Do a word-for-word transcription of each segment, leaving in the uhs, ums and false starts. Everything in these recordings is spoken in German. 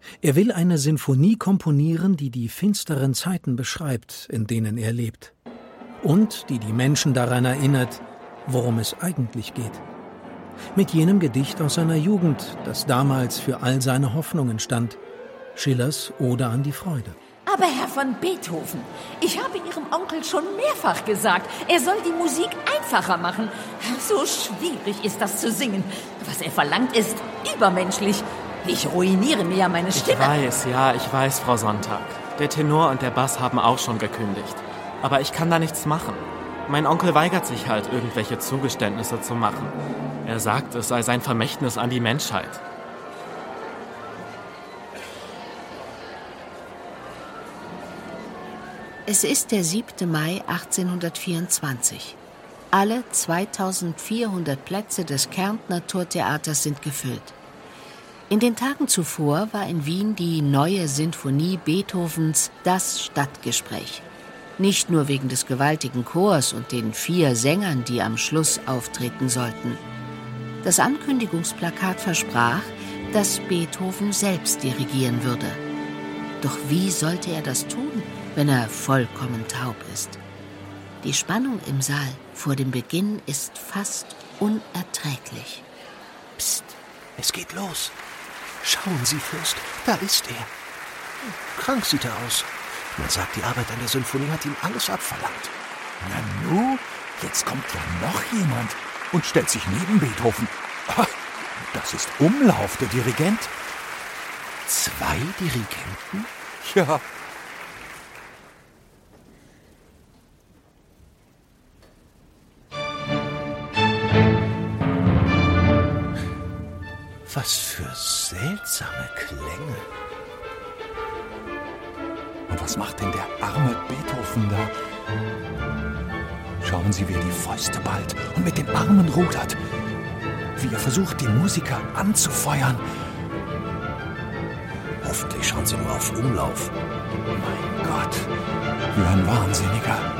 Er will eine Sinfonie komponieren, die die finsteren Zeiten beschreibt, in denen er lebt. Und die die Menschen daran erinnert, worum es eigentlich geht. Mit jenem Gedicht aus seiner Jugend, das damals für all seine Hoffnungen stand. Schillers Ode an die Freude. Aber Herr von Beethoven, ich habe Ihrem Onkel schon mehrfach gesagt, er soll die Musik einfacher machen. So schwierig ist das zu singen. Was er verlangt, ist übermenschlich. Ich ruiniere mir ja meine Stimme. Ich weiß, ja, ich weiß, Frau Sonntag. Der Tenor und der Bass haben auch schon gekündigt. Aber ich kann da nichts machen. Mein Onkel weigert sich halt, irgendwelche Zugeständnisse zu machen. Er sagt, es sei sein Vermächtnis an die Menschheit. Es ist der siebte Mai achtzehnhundertvierundzwanzig. Alle zweitausendvierhundert Plätze des Kärntner Turtheaters sind gefüllt. In den Tagen zuvor war in Wien die neue Sinfonie Beethovens das Stadtgespräch. Nicht nur wegen des gewaltigen Chors und den vier Sängern, die am Schluss auftreten sollten. Das Ankündigungsplakat versprach, dass Beethoven selbst dirigieren würde. Doch wie sollte er das tun, wenn er vollkommen taub ist? Die Spannung im Saal vor dem Beginn ist fast unerträglich. Psst, es geht los. Schauen Sie, Fürst, da ist er. Krank sieht er aus. Man sagt, die Arbeit an der Sinfonie hat ihm alles abverlangt. Na nu, jetzt kommt ja noch jemand und stellt sich neben Beethoven. Das ist Umlauf, der Dirigent. Zwei Dirigenten? Ja. Was für seltsame Klänge. Und was macht denn der arme Beethoven da? Schauen Sie, wie er die Fäuste ballt und mit den Armen rudert. Wie er versucht, die Musiker anzufeuern. Hoffentlich schauen Sie nur auf Umlauf. Mein Gott, wie ein Wahnsinniger.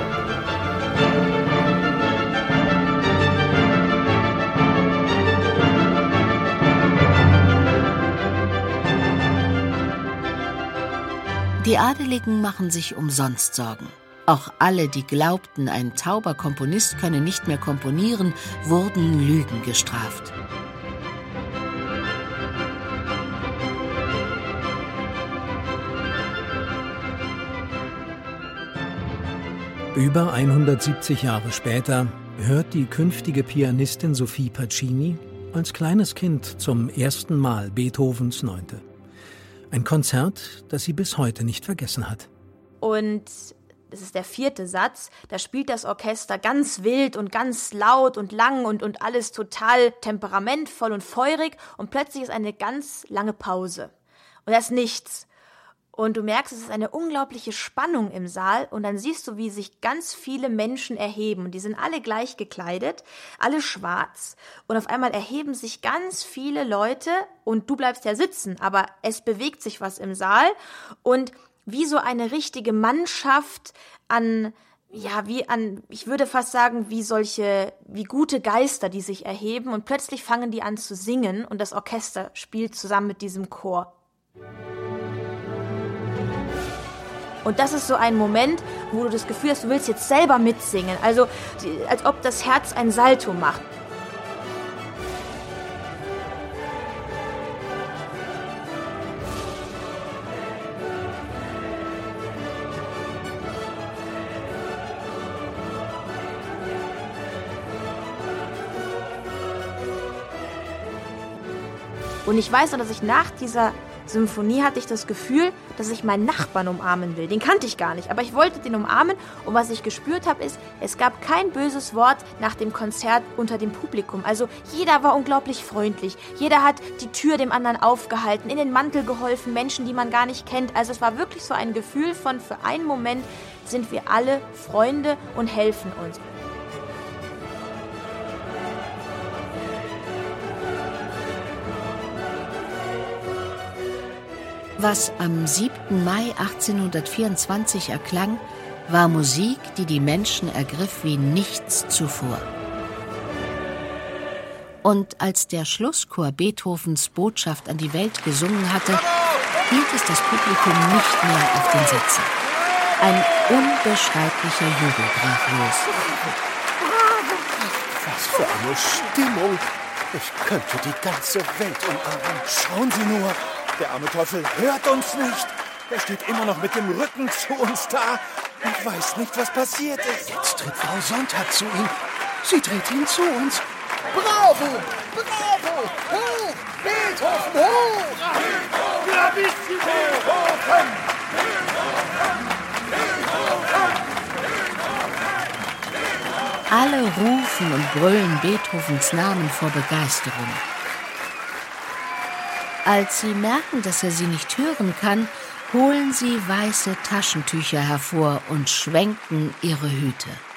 Die Adeligen machen sich umsonst Sorgen. Auch alle, die glaubten, ein tauber Komponist könne nicht mehr komponieren, wurden Lügen gestraft. Über hundertsiebzig Jahre später hört die künftige Pianistin Sophie Pacini als kleines Kind zum ersten Mal Beethovens Neunte. Ein Konzert, das sie bis heute nicht vergessen hat. Und das ist der vierte Satz, da spielt das Orchester ganz wild und ganz laut und lang und, und alles total temperamentvoll und feurig und plötzlich ist eine ganz lange Pause. Und da ist nichts. Und du merkst, es ist eine unglaubliche Spannung im Saal und dann siehst du, wie sich ganz viele Menschen erheben. Und die sind alle gleich gekleidet, alle schwarz. Und auf einmal erheben sich ganz viele Leute und du bleibst ja sitzen, aber es bewegt sich was im Saal. Und wie so eine richtige Mannschaft an, ja, wie an, ich würde fast sagen, wie solche, wie gute Geister, die sich erheben. Und plötzlich fangen die an zu singen und das Orchester spielt zusammen mit diesem Chor. Und das ist so ein Moment, wo du das Gefühl hast, du willst jetzt selber mitsingen. Also, als ob das Herz ein Salto macht. Und ich weiß noch, dass ich nach dieser Symphonie hatte ich das Gefühl, dass ich meinen Nachbarn umarmen will. Den kannte ich gar nicht, aber ich wollte den umarmen. Und was ich gespürt habe, ist, es gab kein böses Wort nach dem Konzert unter dem Publikum. Also jeder war unglaublich freundlich. Jeder hat die Tür dem anderen aufgehalten, in den Mantel geholfen, Menschen, die man gar nicht kennt. Also es war wirklich so ein Gefühl von, für einen Moment sind wir alle Freunde und helfen uns. Was am siebten Mai achtzehnhundertvierundzwanzig erklang, war Musik, die die Menschen ergriff wie nichts zuvor. Und als der Schlusschor Beethovens Botschaft an die Welt gesungen hatte, hielt es das Publikum nicht mehr auf den Sitzen. Ein unbeschreiblicher Jubel brach los. Was für eine Stimmung. Ich könnte die ganze Welt umarmen. Schauen Sie nur, der arme Teufel hört uns nicht. Er steht immer noch mit dem Rücken zu uns da und weiß nicht, was passiert ist. Jetzt tritt Frau Sonntag zu ihm. Sie dreht ihn zu uns. Bravo! Bravo! Hoch! Beethoven, hoch! Bravissimo! Beethoven! Alle rufen und brüllen Beethovens Namen vor Begeisterung. Als sie merken, dass er sie nicht hören kann, holen sie weiße Taschentücher hervor und schwenken ihre Hüte.